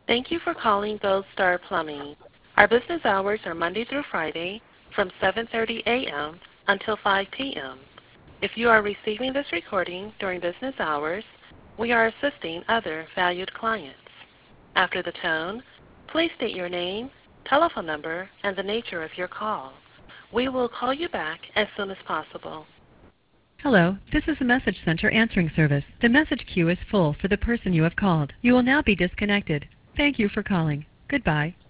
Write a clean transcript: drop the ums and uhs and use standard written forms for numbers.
Thank you for calling Gold Star Plumbing. Our business hours are Monday through Friday from 7:30 a.m. until 5 p.m. If you are receiving this recording during business hours, we are assisting other valued clients. After the tone, please state your name, telephone number, and the nature of your call. We will call you back as soon as possible. Hello, this is the Message Center answering service. The message queue is full for the person you have called. You will now be disconnected. Thank you for calling. Goodbye.